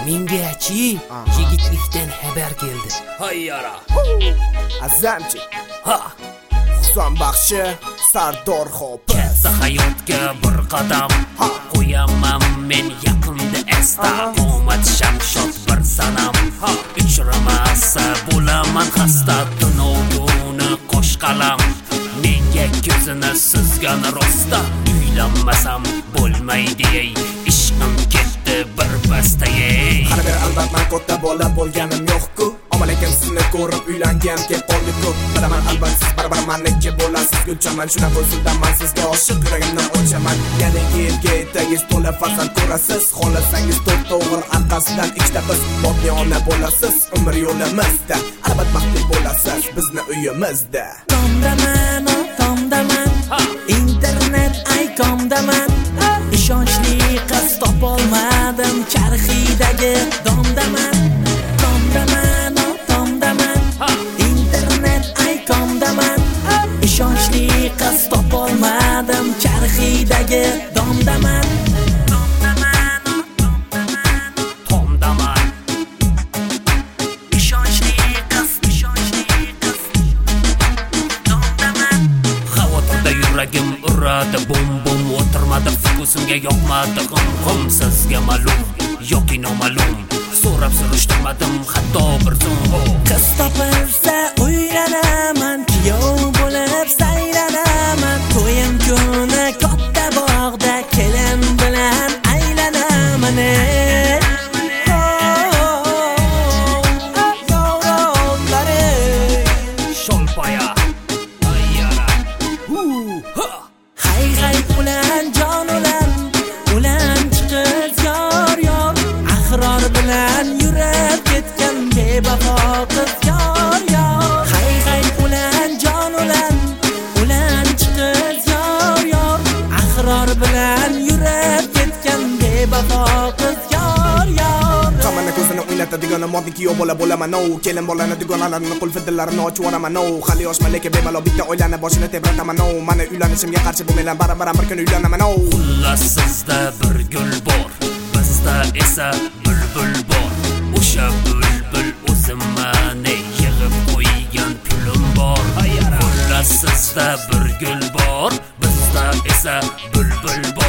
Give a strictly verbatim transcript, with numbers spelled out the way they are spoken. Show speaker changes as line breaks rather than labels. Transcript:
Mengachi yigitlikdan xabar keldi. Hay yara.
Azamchi.
Ha.
Husan baxshi Sardor Hopiz.
Katta hayotga bir qadam qo'yaman men yaqinda asta. Qomat shamshot bir sanam. Uchramasa bo'laman xasta. Tunoguni qo'sh qalam. Menga ko'zini sizgan rosta. Uylanmasam bo'lmaydi ey. Ishqim ketdi bir bastayey.
Qara bir albatta katta bola bo'lganim yo'q-ku. Ammo lekin sizni ko'rib uylangan kelib qoldi-ku. Bilaman albatta siz baribir manniki bo'lasiz. Gulchaman shuna bo'lsindaman sizga oshiq yuragimdan o'chaman. Yana yilga etagiz to'la farzand ko'rasiz. Xohlasangiz to'rt o'g'il orqasidan ikkita qiz. Modniy ona bo'lasiz. Umr yo'limizda albatta baxtli bo'lasiz bizni uyimizda.
Tomdaman, tomdaman. Internet aykomdaman. Ishonchli qiz topolmadim charxidagi domdaman. Tomdaman, tomdaman. Internet aykomdaman. Ishonchli qiz topolmadim charxidagi domdaman. Tomdaman, tomdaman.
Tomdaman.
Ishonchli qiz, ishonchli qiz. Domdaman.
Xavotirda yuragim uradi bum bum. O'tirmadi fokusimga yoqmadi g'um g'um. Sizga ma'lum yoki noma'lum. So'rab surishtirmadim hatto bir zum.
Qiz topilsa uylanaman, kuyov bo'lib saylanaman. To'yim kuni katta bog'da kelin bilan aylanaman.
Sholpoya. Ayyara. Hu ha.
Hay hay ulan jon ulan, ulan chiqiz yor yor. Ahror bilan yurib ketgan bevafo qiz yor yor. Hay hay ulan jon ulan, ulan chiqiz yor yor. Ahror bilan yurib ketgan bevafo qiz yor yor.
Hamma ko'zini o'ynatadigan modniy kuyov bola bo'laman. No, kelin bolani dugonalarini qulf dillarini ochib yuboraman. No, hali yoshman lekin bemalol bitta oilani boshini tebrataman. No, mana uylanishimga qarshi bo'lmaylar, baribir bir kun uylanaman. No,
Xullas sizda bir gul bor, bizda esa bulbul bor. O'sha bulbul o'zim mani yig'ib qo'ygan pulim bor. Xullas sizda bir gul bor, bizda esa bulbul bor.